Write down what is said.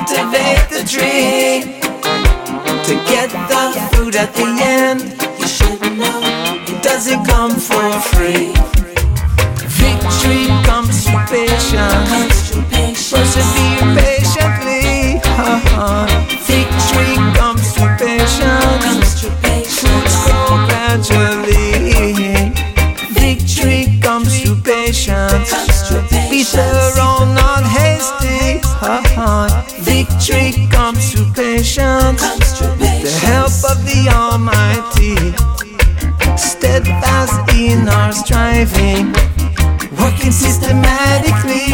cultivate the dream to get the fruit at the end. You should know it doesn't come for free. Victory comes through patience. Persevere patiently. Victory comes through patience. Fruits grow gradually. Victory comes through patience. Be thorough, not hasty. Victory comes through patience. With the help of the Almighty, steadfast in our striving, working systematically.